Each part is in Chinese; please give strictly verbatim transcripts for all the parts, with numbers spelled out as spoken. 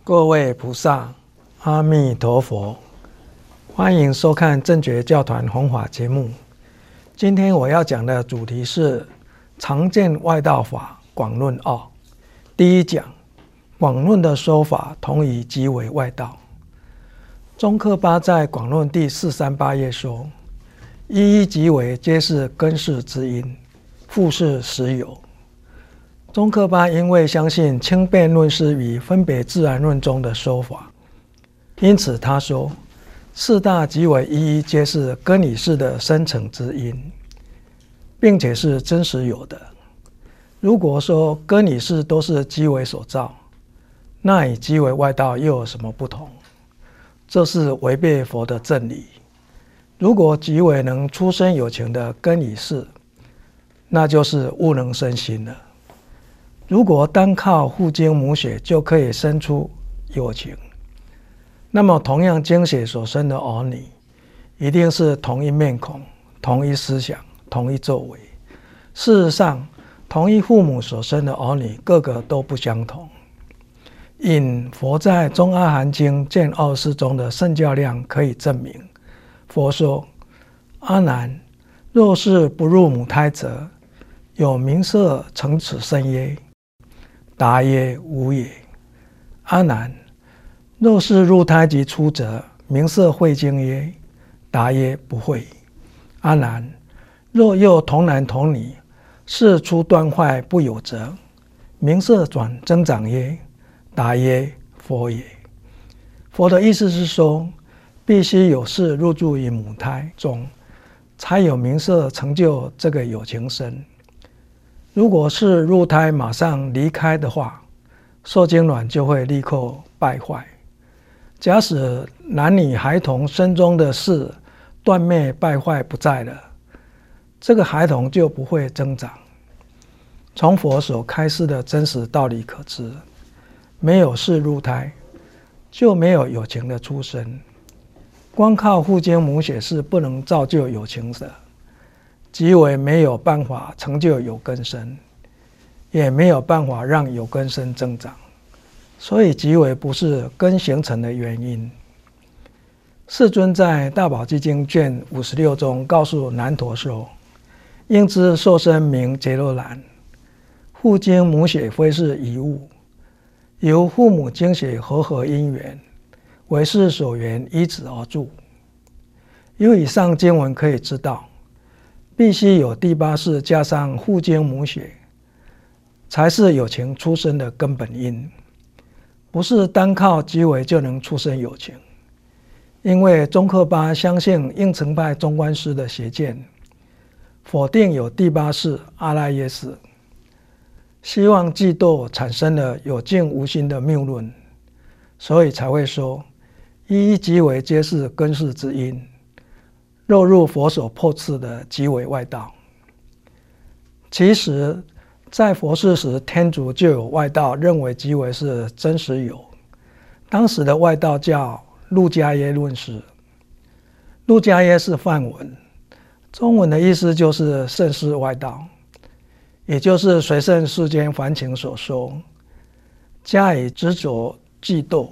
各位菩萨，阿弥陀佛，欢迎收看正觉教团弘法节目。今天我要讲的主题是常见外道法广论二。第一讲，广论的说法同以即为外道。宗喀巴在广论第四三八页说：一一即为皆是根世之因，复是实有。宗喀巴因为相信轻辩论师与分别自然论中的说法，因此他说四大即为一一皆是根理事的生成之因，并且是真实有的。如果说根理事都是即为所造，那与即为外道又有什么不同？这是违背佛的正理。如果即为能出生有情的根理事，那就是悟能生心了。如果单靠父精母血就可以生出有情，那么同样精血所生的儿女，一定是同一面孔、同一思想、同一作为。事实上，同一父母所生的儿女，个个都不相同。引佛在《中阿含经》卷二十四中的圣教量可以证明。佛说：阿难，若是不入母胎者，有名色成此身耶？答曰：无也。阿难，若是入胎即出者，名色会经耶？答曰：不会。阿难，若又童男童女，是出断坏不有则，名色转增长耶？答曰：佛也。佛的意思是说，必须有事入住于母胎中，才有名色成就这个有情身。如果是入胎马上离开的话，受精卵就会立刻败坏。假使男女孩童身中的事断灭败坏不在了，这个孩童就不会增长。从佛所开示的真实道理可知，没有事入胎，就没有有情的出生。光靠父精母血是不能造就有情的，即为没有办法成就有根身，也没有办法让有根身增长，所以即为不是根形成的原因。世尊在《大宝积经》卷五十六中告诉难陀说：应知受身名羯罗兰，父精母血非是一物，由父母精血和合因缘，为是所缘依止而住。由以上经文可以知道，必须有第八世加上父精母血，才是有情出生的根本因，不是单靠即为就能出生有情。因为宗喀巴相信应成派中观师的邪见，否定有第八世阿赖耶识，希望嫉妒产生了有境无心的谬论，所以才会说一一即为皆是根世之因，落入佛所破斥的即为外道。其实在佛世时，天竺就有外道认为即为是真实有。当时的外道叫陆迦耶论师，陆迦耶是梵文，中文的意思就是圣世外道，也就是随顺世间凡情所说，加以执着嫉妒。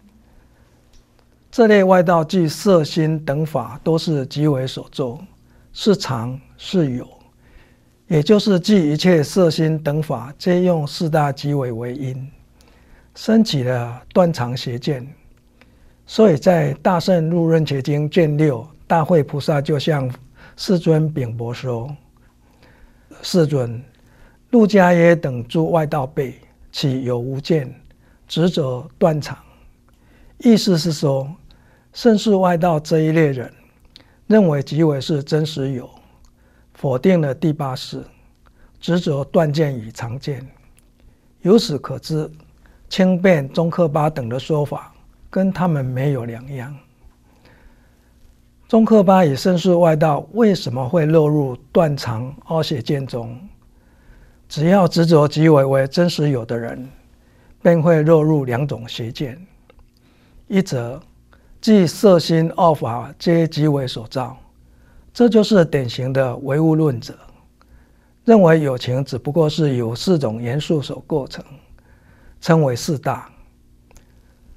这类外道即色心等法都是即为所作，是常是有，也就是即一切色心等法皆用四大即为为因，升起了断常邪见。所以在《大圣入润伽经》卷六，大慧菩萨就向世尊禀驳说：世尊，陆迦耶等诸外道辈，岂有无见，执着断常？意思是说，圣世外道这一类人认为即为是真实有，否定了第八世，执着断见与常见。由此可知，轻辩宗喀巴等的说法跟他们没有两样。宗喀巴与圣世外道为什么会落入断常阿邪见中？只要执着即为为真实有的人，便会落入两种邪见。一则即色心二法皆即为所造，这就是典型的唯物论者，认为有情只不过是由四种元素所构成，称为四大。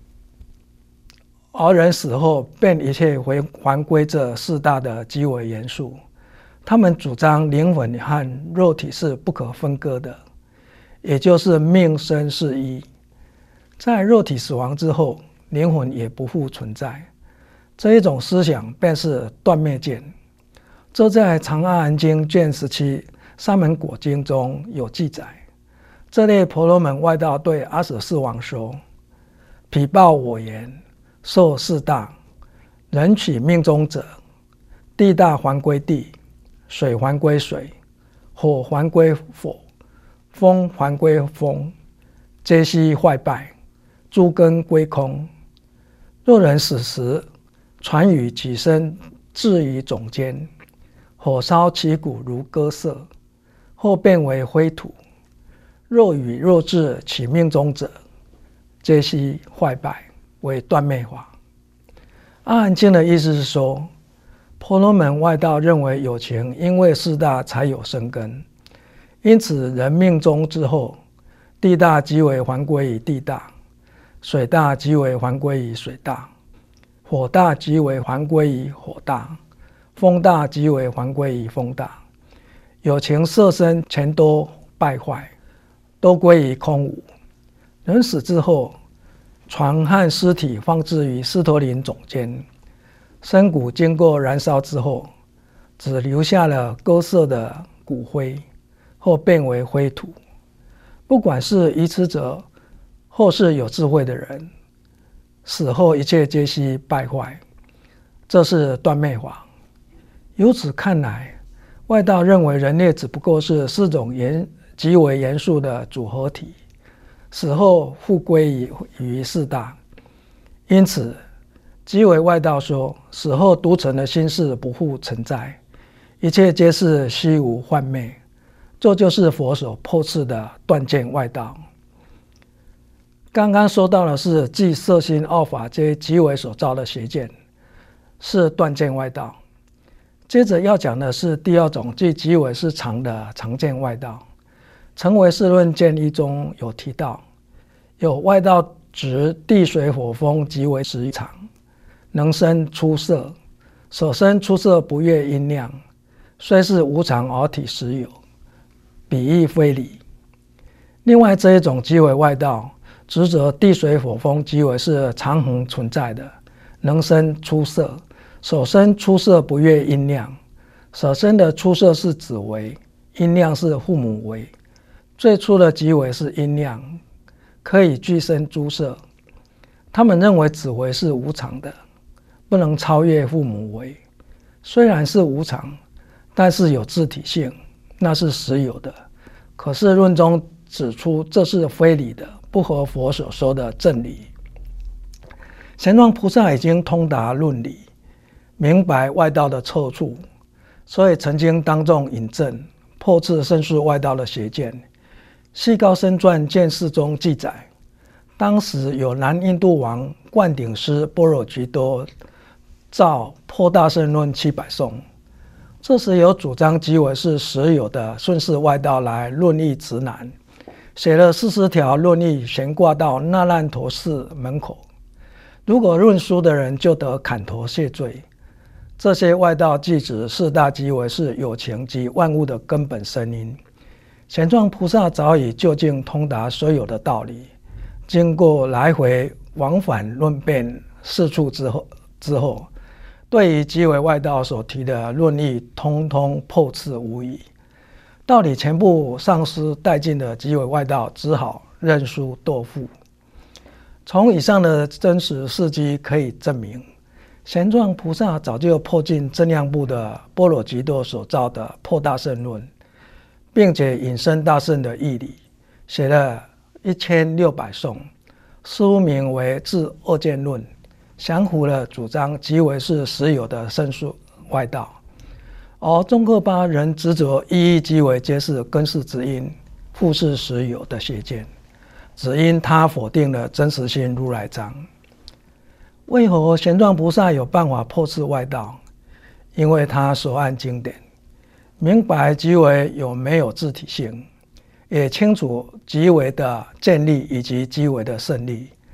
而人死后便一切回还归这四大的极为元素。他们主张灵魂和肉体是不可分割的，也就是命生是一。在肉体死亡之后，灵魂也不复存在。这一种思想便是断灭见。这在《长阿含经》卷十七《沙门果经》中有记载。这类婆罗门外道对阿舍世王说：“彼报我言，受四大，人取命中者，地大还归地，水还归水，火还归火，风还归风，皆悉坏败，诸根归空。若人死时，传语其身置于总间，火烧其骨如割色，后变为灰土。若与若至其命中者，皆悉坏败，为断灭法。”阿含经的意思是说，婆罗门外道认为有情因为四大才有生根，因此人命终之后，地大即为还归于地大，水大即为还归于水大，火大即为还归于火大，风大即为还归于风大。有情色身全都败坏，都归于空无。人死之后，船和尸体放置于斯陀林总间，身骨经过燃烧之后，只留下了割色的骨灰，后变为灰土。不管是愚痴者或是有智慧的人，死后一切皆悉败坏，这是断灭法。由此看来，外道认为人类只不过是四种元极为元素的组合体，死后复归于于四大。因此极为外道说，死后独成的心事不复存在，一切皆是虚无幻灭。这就是佛所破斥的断见外道。刚刚说到的是即色心二法皆极为所造的邪见，是断见外道。接着要讲的是第二种即极为是常的常见外道。成唯识论见一中有提到，有外道指地水火风极为实常，能生出色，所生出色不越音量，虽是无常而体实有，彼亦非理。另外这一种极为外道，执着地水火风极为是常恒存在的，能生出色，所生出色不越音量，所生的出色是子为，音量是父母为。最初的极为是音量，可以具生诸色。他们认为子为是无常的，不能超越父母为。虽然是无常，但是有自体性，那是实有的。可是论中指出这是非理的，不合佛所说的正理。玄奘菩萨已经通达论理，明白外道的错处，所以曾经当众引证，破斥胜诉外道的邪见。《细高僧传》卷四中记载，当时有南印度王灌顶师般若居多造破大乘论七百颂。这时有主张极为是实有的顺世外道来论议直男，写了四十条论议，悬挂到那烂陀寺门口。如果论书的人就得砍头谢罪。这些外道即指四大极为是有情及万物的根本声音。玄奘菩萨早已究竟通达所有的道理，经过来回往返论辩四处之后，之后对于极为外道所提的论议，通通破斥无疑。道理全部丧失殆尽的极为外道，只好认输堕付。从以上的真实事迹可以证明，玄奘菩萨早就破尽正量部的般若居多所造的破大乘论，并且引申大乘的义理，写了一千六百颂，书名为《至二见论》，降服了主张极为是实有的胜诉外道。而宗喀巴仍执着一一极为皆是根世之因，复是实有的邪见，只因他否定了真实性如来藏。为何玄奘菩萨有办法破斥外道？因为他所按经典，明白极为有没有自体性，也清楚极为的建立以及极为的胜利，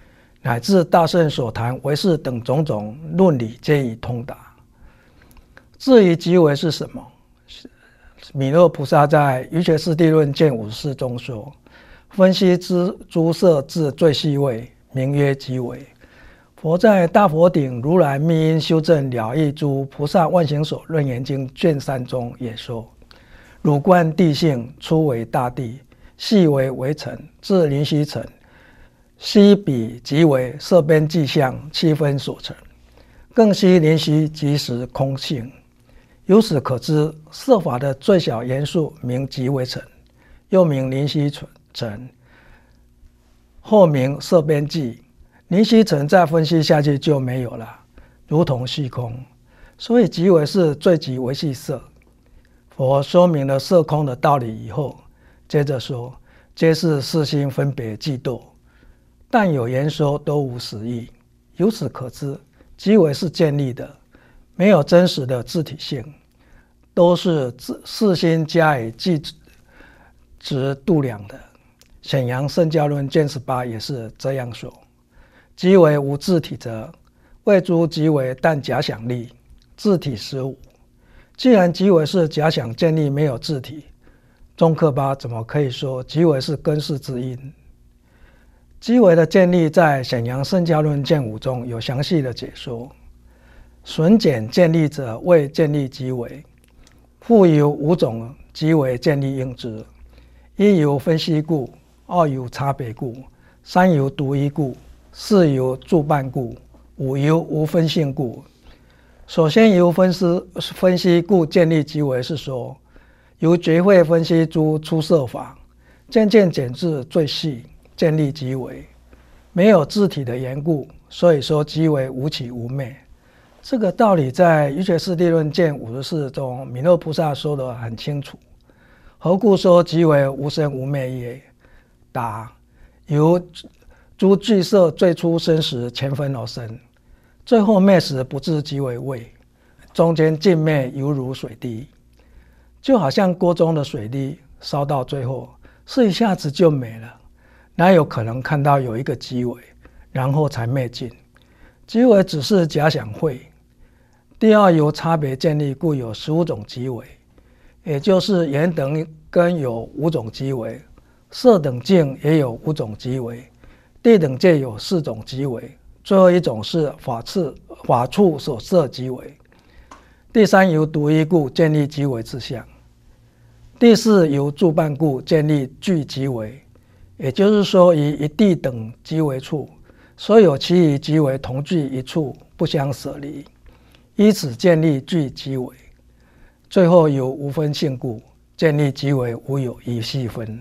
乃至大圣所谈唯识等种种论理皆已通达。至于即为是什么，弥勒菩萨在《瑜伽师地论卷五十四》中说：分析之诸色至最细微，名曰即为。佛在《大佛顶如来密因修正了义诸菩萨万行所论言经》卷三中也说：汝观地性，初为大地，细为微尘，至灵犀尘，悉彼即为色边迹象七分所成，更悉灵犀即实空性。由此可知，色法的最小元素名即为尘，又名灵犀尘，后名色边际。灵犀尘再分析下去就没有了，如同虚空。所以即为是最极微细色。佛说明了色空的道理以后，接着说：皆是四心分别计度，但有言说都无实义。由此可知，即为是建立的，没有真实的自体性，都是四心加以计值度量的。显扬圣教论卷十八也是这样说：即为无自体者，谓诸即为但假想力，自体实无。既然即为是假想建立没有自体，宗喀巴怎么可以说即为是根世之因？即为的建立在显扬圣教论卷五中有详细的解说。损减建立者为建立即为，复由五种即为建立应之：一由分析故，二由差别故，三由独一故，四由助伴故，五由无分性故。首先由分析分析故建立即为是说，由觉会分析诸出色法，渐渐减至最细，建立即为。没有自体的缘故，所以说即为无起无灭。这个道理在《瑜伽师地论卷五十四》中，弥勒菩萨说得很清楚。何故说即为无生无灭也？答：由诸具色最初生时前分而生，最后灭时不知即为味，中间尽灭犹如水滴。就好像锅中的水滴烧到最后是一下子就没了，哪有可能看到有一个即为然后才灭尽？即为只是假想会。第二，由差别建立故有十五种即为，也就是眼等根有五种即为，色等境也有五种即为，地等界有四种即为，最后一种是法次法处所摄即为。第三，由独一故建立即为之相。第四，由助伴故建立具即为，也就是说以一地等即为处，所有其余即为同具一处，不相舍离，依此建立具即为。最后由无分性故建立即为无有一细分。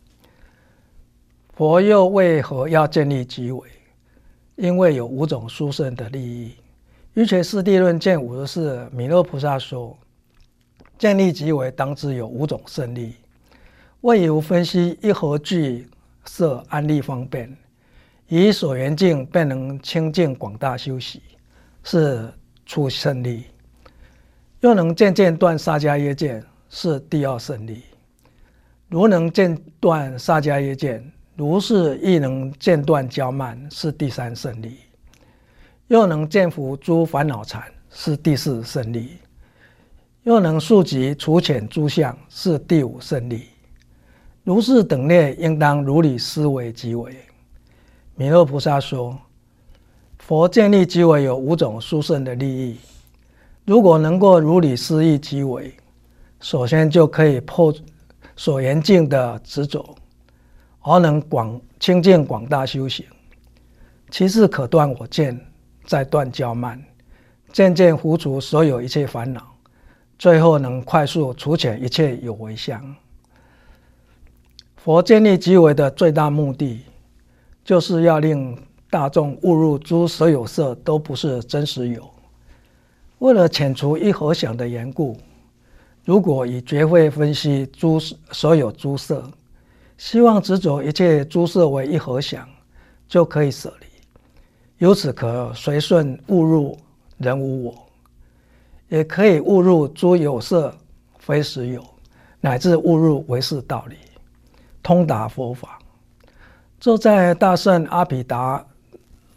佛又为何要建立即为？因为有五种殊胜的利益。瑜伽师地论卷五十四，弥勒菩萨说，建立即为当知有五种胜利。为由分析一合具色安立方便，以所缘境便能清净广大修习，是初胜利。又能渐渐断萨迦耶见，是第二胜利。如能渐断萨迦耶见，如是亦能渐断骄慢，是第三胜利。又能渐伏诸烦恼缠，是第四胜利。又能速疾除遣诸相，是第五胜利。如是等列，应当如理思维即为。弥勒菩萨说，佛建立即为有五种殊胜的利益。如果能够如理思义即为，首先就可以破所缘境的执着，而能广清净广大修行。其次可断我见，再断骄慢，渐渐除除所有一切烦恼，最后能快速除遣一切有为相。佛建立即为的最大目的，就是要令大众悟入诸所有色都不是真实有。为了遣除一合想的缘故，如果以觉会分析诸所有诸色，希望执着一切诸色为一合想，就可以舍离，由此可随顺悟入人无我，也可以悟入诸有色非实有，乃至悟入唯识道理，通达佛法。这在大圣阿毗达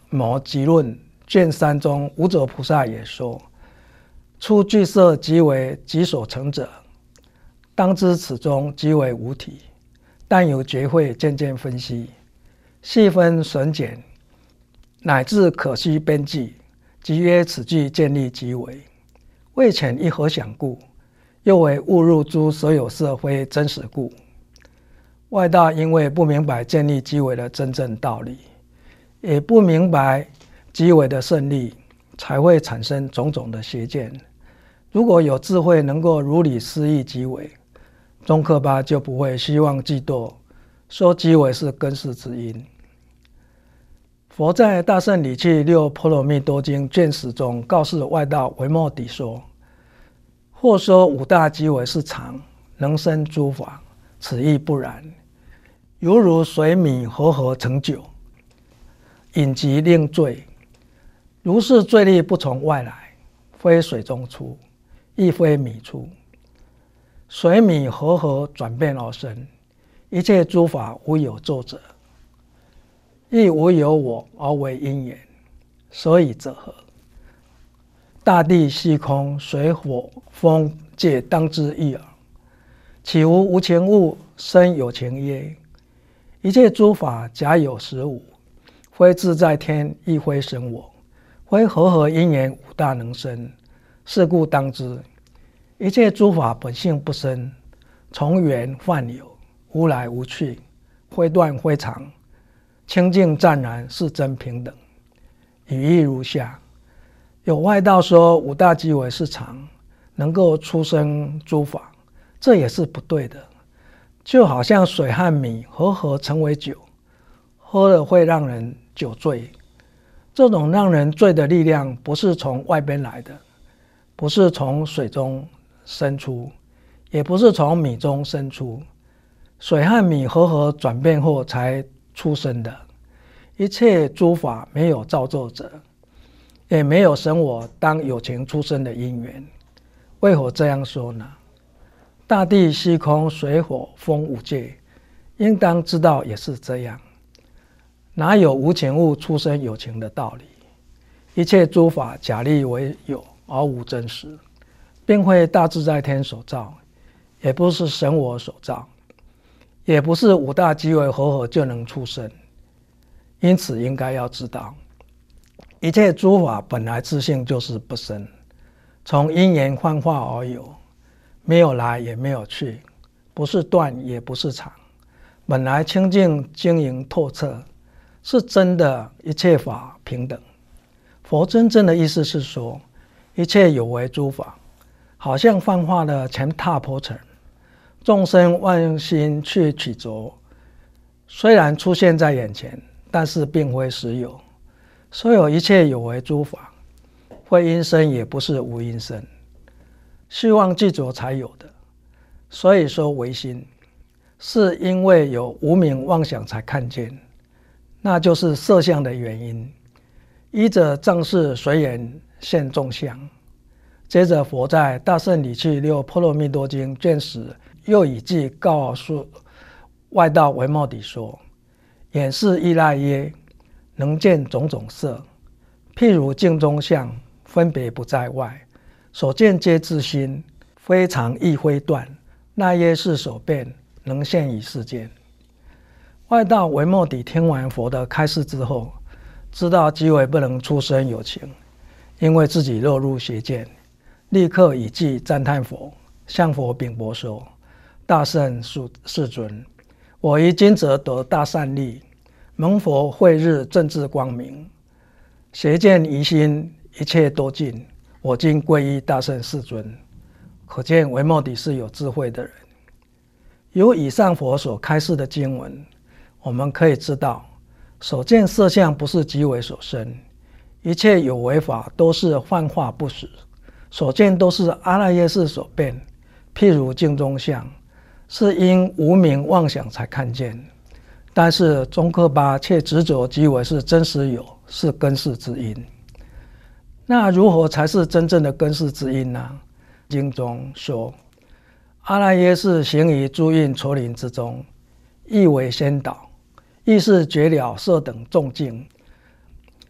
摩集论》卷三中，无着菩萨也说：初具色即为己所成者，当知此中即为无体。但由觉慧渐渐分析，细分损减，乃至可须边际，即曰此句建立即为。未遣一何想故，又为误入诸所有色非真实故。外道因为不明白建立即为的真正道理，也不明白即为的胜利，才会产生种种的邪见。如果有智慧能够如理思议即为，宗喀巴就不会希望嫉妒，说即为是根世之因。佛在《大乘理趣六波罗蜜多经》卷十中告示外道维摩诘说：或说五大即为是常，能生诸法，此亦不然。犹如水米和合成酒，饮即令醉。如是醉力不从外来，非水中出，亦非米出。水米和合转变而生，一切诸法无有作者，亦无有我而为因缘，所以者何？大地虚空，水火风界当之一耳。岂无无情物生有情耶？一切诸法假有实无，非自在天，亦非生我，非和合因缘五大能生。是故当知，一切诸法本性不生，从缘幻有，无来无去，非断非常，清净湛然，是真平等。语义如下：有外道说五大即为是常，能够出生诸法，这也是不对的。就好像水和米和合成为酒，喝了会让人酒醉。这种让人醉的力量不是从外边来的，不是从水中生出，也不是从米中生出。水和米和合转变后才出生的。一切诸法没有造作者，也没有生我当有情出生的因缘。为何这样说呢？大地虚空水火风五界，应当知道也是这样。哪有无情物出生有情的道理？一切诸法假立为有而无真实，并非大自在天所造，也不是神我所造，也不是五大即为和合就能出生。因此应该要知道，一切诸法本来自性就是不生，从因缘幻化而有，没有来也没有去，不是断也不是常，本来清净晶莹透彻，是真的一切法平等。佛真正的意思是说，一切有为诸法好像幻化的前踏坡尘，众生万心去取着，虽然出现在眼前，但是并非实有。所有一切有为诸法，非因生也不是无因生，虚妄具足才有的。所以说唯心，是因为有无明妄想才看见，那就是色相的原因。依着藏式随缘现众相。接着佛在《大乘理趣六波罗蜜多经》卷十又以记告诉外道维摩诘说：眼是依赖耶，能见种种色，譬如镜中相，分别不在外，所见皆自心，非常亦非断，那耶是所变，能现于世间。外道维摩诘听完佛的开示之后，知道即为不能出生有情，因为自己落入邪见，立刻以偈赞叹佛，向佛禀薄说：大圣世尊，我于今则得大善利，蒙佛慧日正智光明，邪见疑心一切都尽，我今皈依大圣世尊。可见维摩诘是有智慧的人。由以上佛所开示的经文，我们可以知道，所见色相不是即为所生，一切有为法都是幻化不实，所见都是阿赖耶识所变。譬如镜中相，是因无明妄想才看见，但是宗喀巴却执着即为是真实有，是根世之因。那如何才是真正的根世之因呢？经中说，阿赖耶识行于诸蕴丛林之中，亦为先导，亦是绝了色等众境，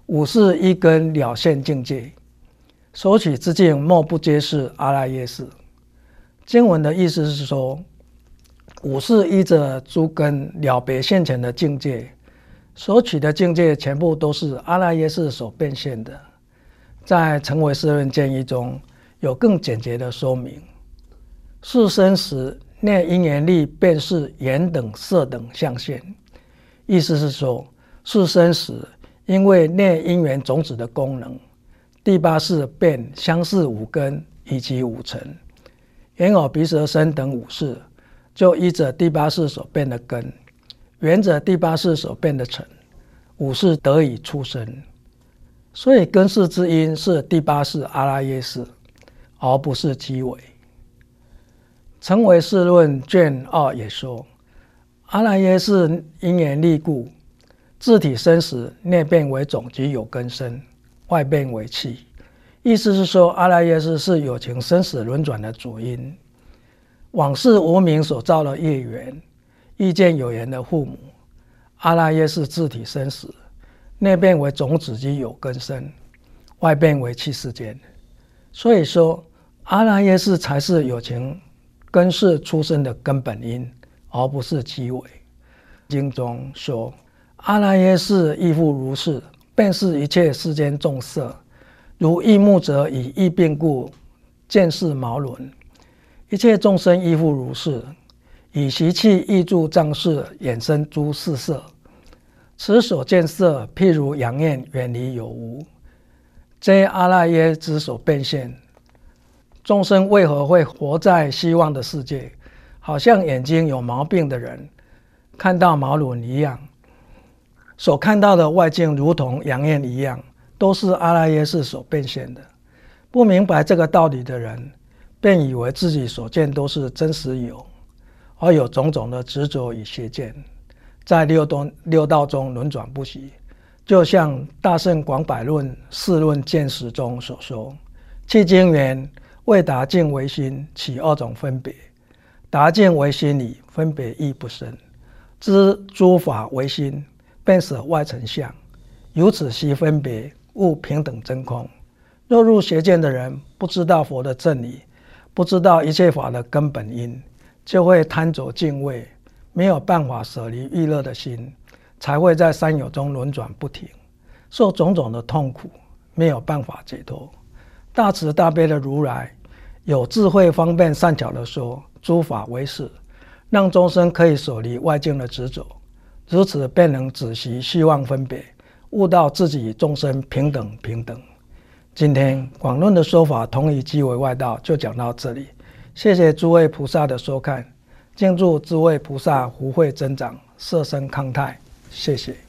五是一根了现境界，所取之境莫不皆是阿赖耶识。经文的意思是说，五是依着诸根了别现前的境界，所取的境界全部都是阿赖耶识所变现的。在成唯识论建议中有更简洁的说明：是生时内因缘力便是缘等色等相现。意思是说，是生时因为内因缘种子的功能，第八识变相似五根以及五尘，眼耳鼻舌身等五识就依着第八识所变的根，缘着第八识所变的尘，五识得以出生。所以根识之因是第八识阿赖耶识，而不是基为。成唯识论卷二也说，阿赖耶识因缘力故，自体生时内变为种及有根生，外变为气。意思是说，阿赖耶识是有情生死轮转的主因。往事无明所造的业缘，遇见有缘的父母，阿赖耶识自体生时内变为种子及有根生，外变为气世间。所以说，阿赖耶识才是有情根识出生的根本因，而不是基为。经中说，阿赖耶识亦复如是，便是一切世间众色，如异目者以异变故见视毛轮，一切众生亦复如是，以习气意住障识衍生诸四色。此所见色，譬如阳焰远离有无，皆阿赖耶之所变现。众生为何会活在希望的世界？好像眼睛有毛病的人看到毛轮一样，所看到的外境如同阳焰一样，都是阿赖耶识所变现的。不明白这个道理的人，便以为自己所见都是真实有，而有种种的执着与邪见，在六道六道中轮转不息。就像《大乘广百论》四论见识中所说，迄今缘未达境为心，起二种分别；达境为心理，分别亦不生。知诸法为心，便舍外尘相，由此悉分别，悟平等真空。若入邪见的人，不知道佛的正理，不知道一切法的根本因，就会贪着境位，没有办法舍离欲乐的心，才会在三有中轮转不停，受种种的痛苦，没有办法解脱。大慈大悲的如来有智慧方便善巧的说，诸法为是，让众生可以舍离外境的执着，如此便能止息虚妄分别，悟到自己与众生平等平等。今天广论的说法同以基为外道就讲到这里，谢谢诸位菩萨的收看，敬祝诸位菩萨福慧增长，色身康泰，谢谢。